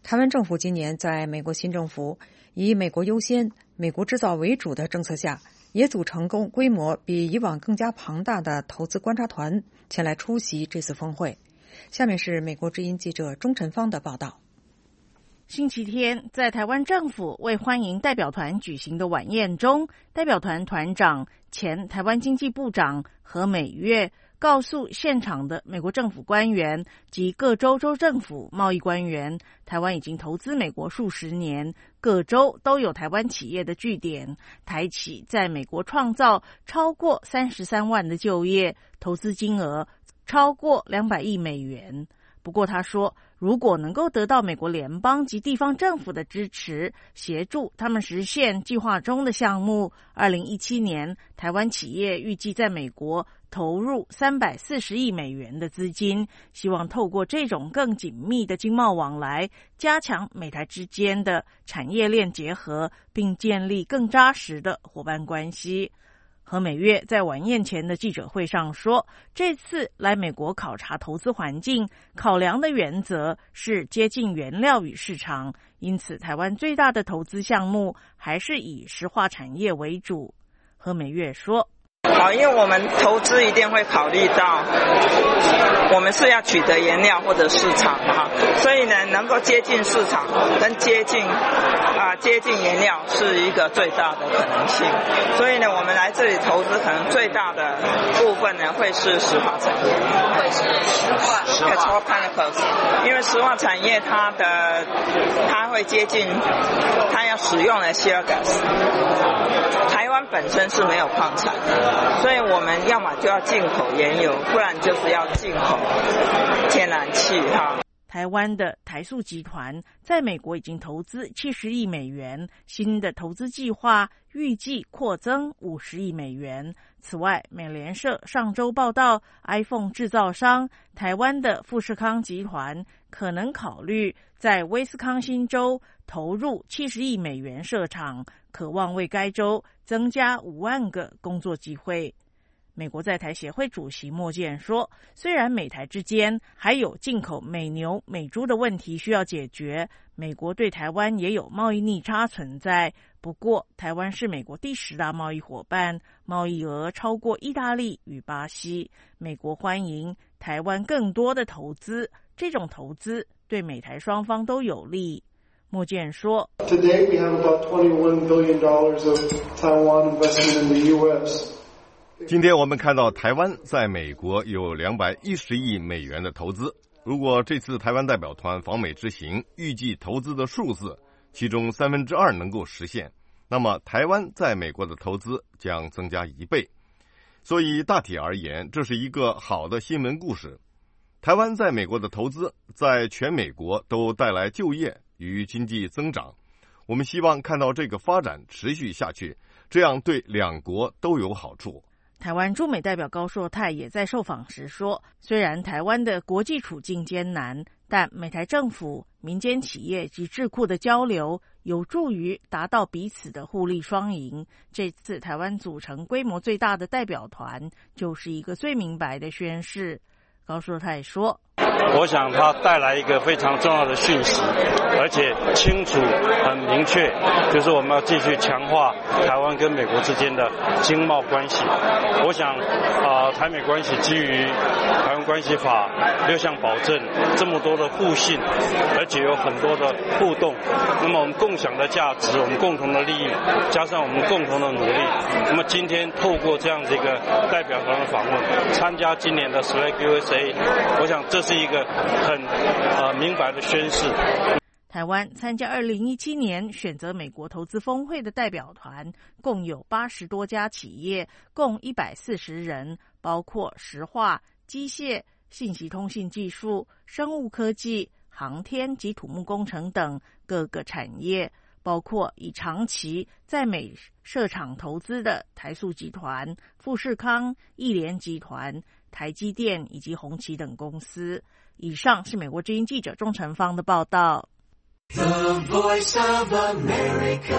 Speaker 3: 台湾政府今年在美国新政府以美国优先、美国制造为主的政策下，也组成规模比以往更加庞大的投资观察团前来出席这次峰会。下面是美国之音记者钟晨芳的报道。
Speaker 6: 星期天，在台湾政府为欢迎代表团举行的晚宴中，代表团团长、前台湾经济部长何美月告诉现场的美国政府官员及各州州政府贸易官员，台湾已经投资美国数十年，各州都有台湾企业的据点，台企在美国创造超过33万的就业，投资金额超过200亿美元。不过他说，如果能够得到美国联邦及地方政府的支持，协助他们实现计划中的项目，2017年台湾企业预计在美国投入340亿美元的资金，希望透过这种更紧密的经贸往来，加强美台之间的产业链结合，并建立更扎实的伙伴关系。何美月在晚宴前的记者会上说，这次来美国考察投资环境，考量的原则是接近原料与市场，因此台湾最大的投资项目还是以石化产业为主。何美月说，
Speaker 8: 因为我们投资一定会考虑到我们是要取得原料或者市场嘛，所以呢，能够接近市场跟接近原料是一个最大的可能性。所以呢，我们来这里投资可能最大的部分呢会是石化产业，会是石化 petrochemicals， 因为石化产业它会接近它要使用的 shale gas， 台湾本身是没有矿产，所以我们要么就要进口原油，不然就是要进口天然气哈。
Speaker 6: 台湾的台塑集团在美国已经投资70亿美元，新的投资计划预计扩增50亿美元。此外，美联社上周报道 ，iPhone 制造商台湾的富士康集团可能考虑在威斯康辛州投入70亿美元设厂，渴望为该州增加5万个工作机会。美国在台协会主席莫健说，虽然美台之间还有进口美牛、美猪的问题需要解决，美国对台湾也有贸易逆差存在，不过台湾是美国第10大贸易伙伴，贸易额超过意大利与巴西，美国欢迎台湾更多的投资，这种投资对美台双方都有利。莫健说
Speaker 9: Today we have about $21 billion of Taiwan investment in the U.S.
Speaker 11: 今天我们看到台湾在美国有210亿美元的投资，如果这次台湾代表团访美之行预计投资的数字其中2/3能够实现，那么台湾在美国的投资将增加1倍。所以大体而言，这是一个好的新闻故事。台湾在美国的投资在全美国都带来就业与经济增长，我们希望看到这个发展持续下去，这样对两国都有好处。
Speaker 6: 台湾驻美代表高硕泰也在受访时说，虽然台湾的国际处境艰难，但美台政府、民间企业及智库的交流有助于达到彼此的互利双赢。这次台湾组成规模最大的代表团，就是一个最明白的宣示。高硕泰说，
Speaker 25: 我想它带来一个非常重要的讯息，而且清楚很明确，就是我们要继续强化台湾跟美国之间的经贸关系。我想台美关系基于台湾关系法6项保证，这么多的互信，而且有很多的互动，那么我们共享的价值，我们共同的利益，加上我们共同的努力，那么今天透过这样的一个代表团的访问，参加今年的 Select USA， 我想这是一个很明白的宣示。
Speaker 6: 台湾参加2017年选择美国投资峰会的代表团，共有80多家企业，共140人，包括石化、机械、信息通信技术、生物科技、航天及土木工程等各个产业，包括以长期在美设厂投资的台塑集团、富士康、亿联集团、台积电以及宏奇等公司。以上是美国之音记者钟成芳的报道。
Speaker 26: The Voice of America。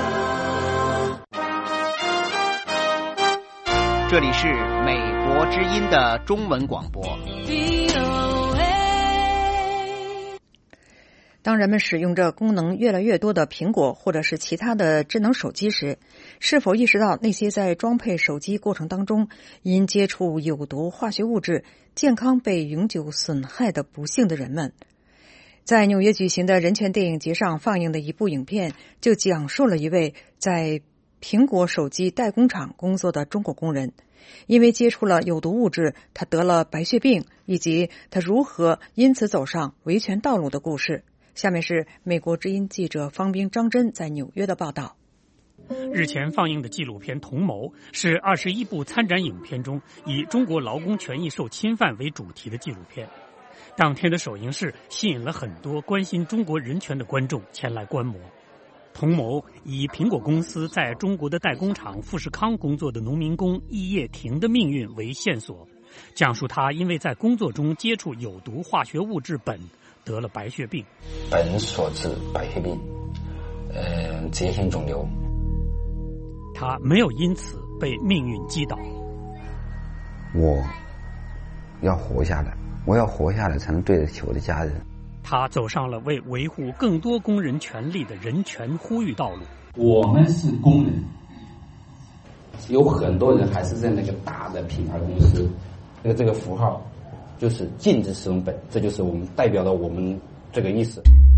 Speaker 27: 这里是美国之音的中文广播。
Speaker 3: 当人们使用着功能越来越多的苹果或者是其他的智能手机时，是否意识到那些在装配手机过程当中因接触有毒化学物质健康被永久损害的不幸的人们？在纽约举行的人权电影节上放映的一部影片就讲述了一位在苹果手机代工厂工作的中国工人，因为接触了有毒物质，他得了白血病，以及他如何因此走上维权道路的故事。下面是美国之音记者方冰、张真在纽约的报道。
Speaker 1: 日前放映的纪录片《同谋》是21部参展影片中以中国劳工权益受侵犯为主题的纪录片。当天的首映式吸引了很多关心中国人权的观众前来观摩。同谋以苹果公司在中国的代工厂富士康工作的农民工易业廷的命运为线索，讲述他因为在工作中接触有毒化学物质苯得了白血病。
Speaker 10: 苯所致白血病，结性肿瘤。
Speaker 1: 他没有因此被命运击倒。
Speaker 10: 我要活下来，我要活下来才能对得起我的家人。
Speaker 1: 他走上了为维护更多工人权利的人权呼吁道路。
Speaker 10: 我们是工人，有很多人还是在那个大的品牌公司，这个符号就是禁止使用苯，这就是我们代表了我们这个意思。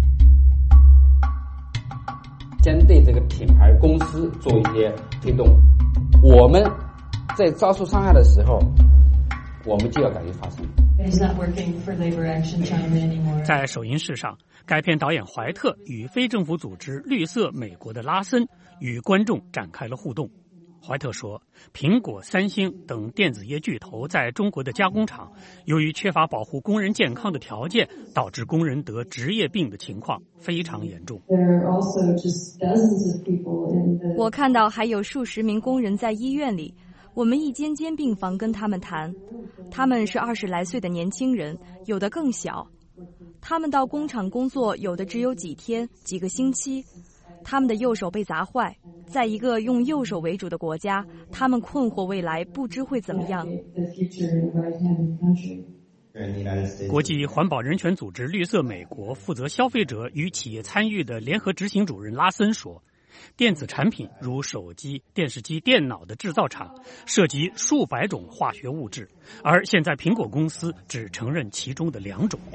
Speaker 10: 先对这个品牌公司做一些推动，我们在遭受伤害的时候，我们就要敢于发声。
Speaker 1: 在首映式上，该片导演怀特与非政府组织绿色美国的拉森与观众展开了互动。怀特说，苹果、三星等电子业巨头在中国的加工厂，由于缺乏保护工人健康的条件，导致工人得职业病的情况非常严重。
Speaker 12: 我看到还有数十名工人在医院里，我们一间间病房跟他们谈，他们是20来岁的年轻人，有的更小。他们到工厂工作，有的只有几天、几个星期。他们的右手被砸坏，在一个用右手为主的国家，他们困惑未来，不知会怎么样。
Speaker 1: 国际环保人权组织绿色美国负责消费者与企业参与的联合执行主任拉森说，电子产品如手机、电视机、电脑的制造厂涉及数百种化学物质，而现在苹果公司只承认其中的2种。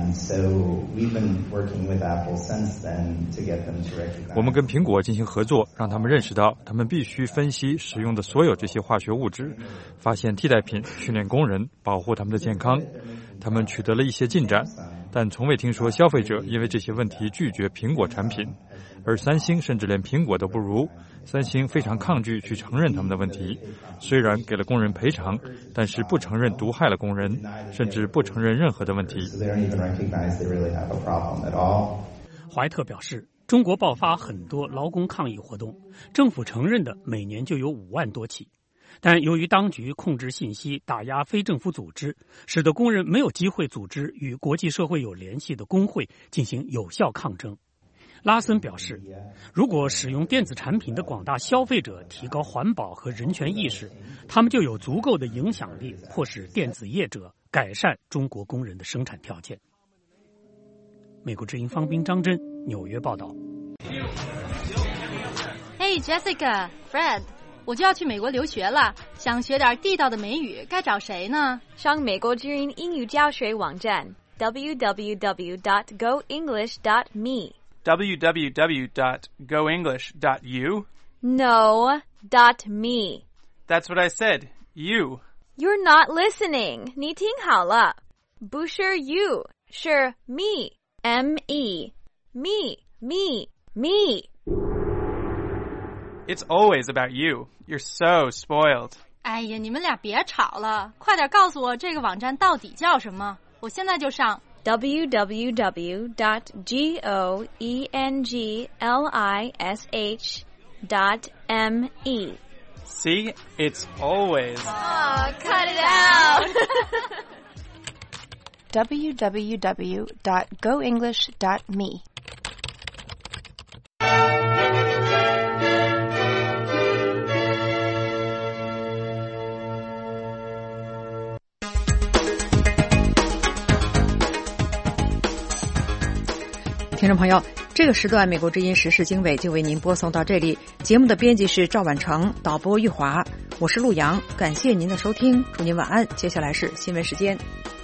Speaker 13: 我们跟苹果进行合作，让他们认识到他们必须分析使用的所有这些化学物质，发现替代品，训练工人，保护他们的健康。他们取得了一些进展，但从未听说消费者因为这些问题拒绝苹果产品。而三星甚至连苹果都不如，三星非常抗拒去承认他们的问题，虽然给了工人赔偿，但是不承认毒害了工人，甚至不承认任何的问题。
Speaker 1: 怀特表示，中国爆发很多劳工抗议活动，政府承认的每年就有5万多起，但由于当局控制信息，打压非政府组织，使得工人没有机会组织与国际社会有联系的工会进行有效抗争。拉森表示，如果使用电子产品的广大消费者提高环保和人权意识，他们就有足够的影响力，迫使电子业者改善中国工人的生产条件。美国之音方冰、张真纽约报道。
Speaker 14: Hey Jessica、Fred， 我就要去美国留学了，想学点地道的美语，该找谁呢？
Speaker 19: 上美国之音英语教学网站
Speaker 15: www.goenglish.me。www.goenglish.you?
Speaker 19: No, .me.
Speaker 15: That's what I said. You.
Speaker 19: You're not listening. 你听好了，不是 you， 是 me. M-E. Me. Me. Me.
Speaker 15: It's always about you. You're so spoiled.
Speaker 14: 哎呀，你们俩别吵了，快点告诉我这个网站到底叫什么，我现在就上。
Speaker 19: www.goenglish.me.
Speaker 15: See? It's always.
Speaker 19: Oh, cut it out.
Speaker 17: www.goenglish.me。
Speaker 3: 听听众朋友，这个时段美国之音时事经纬就为您播送到这里。节目的编辑是赵婉成，导播玉华，我是陆阳，感谢您的收听，祝您晚安。接下来是新闻时间。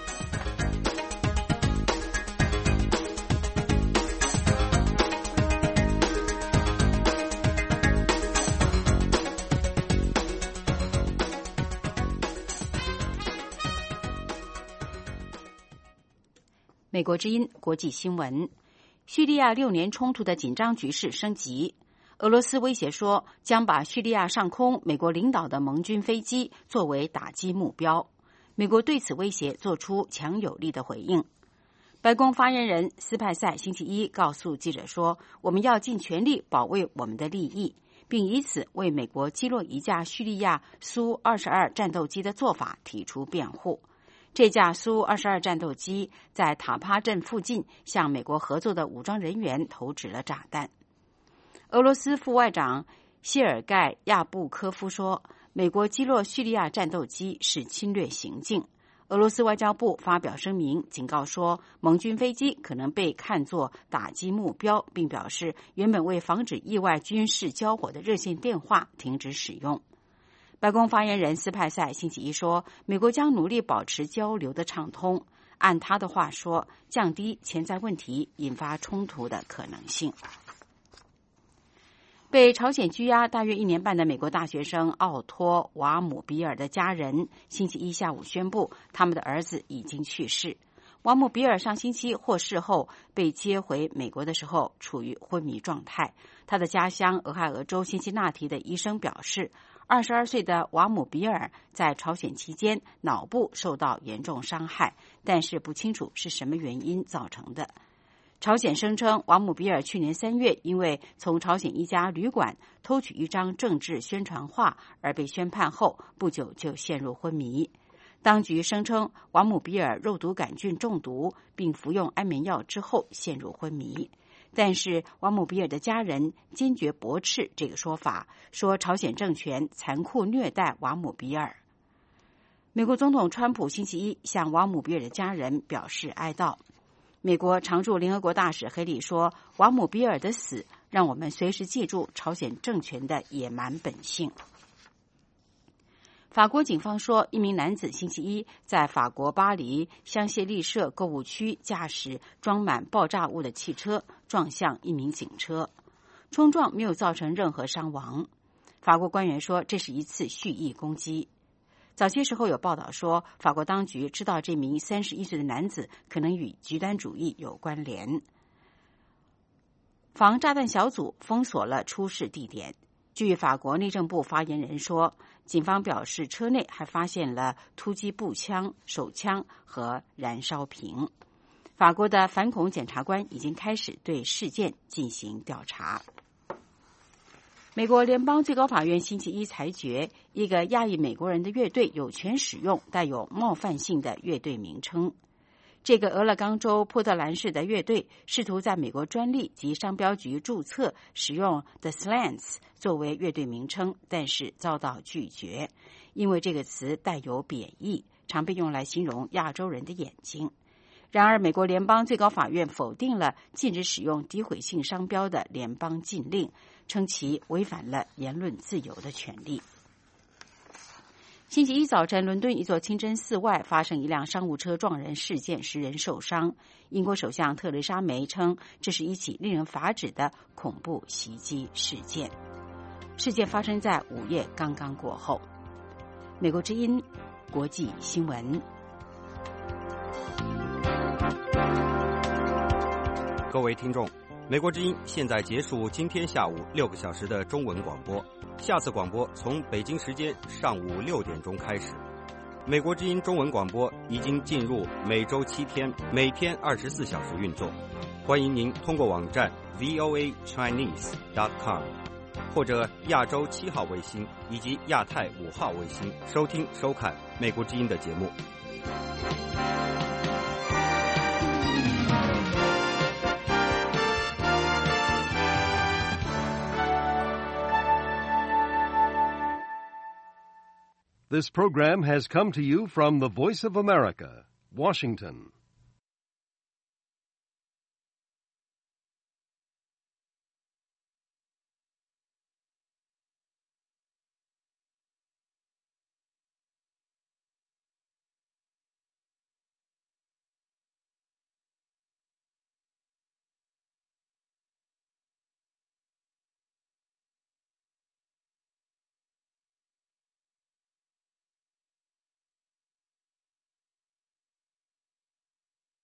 Speaker 2: 美国之音国际新闻：叙利亚6年冲突的紧张局势升级。俄罗斯威胁说将把叙利亚上空美国领导的盟军飞机作为打击目标。美国对此威胁做出强有力的回应。白宫发言人斯派塞星期一告诉记者说：“我们要尽全力保卫我们的利益，并以此为美国击落一架叙利亚苏22战斗机的做法提出辩护。”这架苏22战斗机在塔帕镇附近向美国合作的武装人员投掷了炸弹。俄罗斯副外长谢尔盖亚布科夫说，美国击落叙利亚战斗机是侵略行径。俄罗斯外交部发表声明，警告说盟军飞机可能被看作打击目标，并表示原本为防止意外军事交火的热线电话停止使用。白宫发言人斯派塞星期一说，美国将努力保持交流的畅通，按他的话说，降低潜在问题引发冲突的可能性。被朝鲜拘押大约1年半的美国大学生奥托·瓦姆比尔的家人星期一下午宣布，他们的儿子已经去世。瓦姆比尔上星期获释后被接回美国的时候处于昏迷状态。他的家乡俄亥俄州辛辛那提的医生表示，22岁的瓦姆比尔在朝鲜期间脑部受到严重伤害，但是不清楚是什么原因造成的。朝鲜声称，瓦姆比尔去年3月因为从朝鲜一家旅馆偷取一张政治宣传画而被宣判后，不久就陷入昏迷。当局声称，瓦姆比尔肉毒杆菌中毒，并服用安眠药之后陷入昏迷。但是瓦姆比尔的家人坚决驳斥这个说法，说朝鲜政权残酷虐待瓦姆比尔。美国总统川普星期一向瓦姆比尔的家人表示哀悼。美国常驻联合国大使黑利说，瓦姆比尔的死让我们随时记住朝鲜政权的野蛮本性。法国警方说，一名男子星期一在法国巴黎香榭丽舍购物区驾驶装满爆炸物的汽车撞向一名警车，冲撞没有造成任何伤亡。法国官员说，这是一次蓄意攻击。早些时候有报道说，法国当局知道这名31岁的男子可能与极端主义有关联。防炸弹小组封锁了出事地点。据法国内政部发言人说，警方表示车内还发现了突击步枪、手枪和燃烧瓶。法国的反恐检察官已经开始对事件进行调查。美国联邦最高法院星期一裁决，一个亚裔美国人的乐队有权使用带有冒犯性的乐队名称。这个俄勒冈州波特兰市的乐队试图在美国专利及商标局注册使用 The Slants 作为乐队名称，但是遭到拒绝，因为这个词带有贬义，常被用来形容亚洲人的眼睛。然而，美国联邦最高法院否定了禁止使用诋毁性商标的联邦禁令，称其违反了言论自由的权利。星期一早晨，伦敦一座清真寺外发生一辆商务车撞人事件，10人受伤。英国首相特蕾莎梅称，这是一起令人发指的恐怖袭击事件。事件发生在午夜刚刚过后。美国之音国际新闻。
Speaker 4: 各位听众，美国之音现在结束今天下午6个小时的中文广播，下次广播从北京时间上午6点钟开始。美国之音中文广播已经进入每周7天，每天24小时运作。欢迎您通过网站 voachinese.com 或者亚洲7号卫星以及亚太5号卫星收听收看美国之音的节目。
Speaker 5: This program has come to you from the Voice of America, Washington.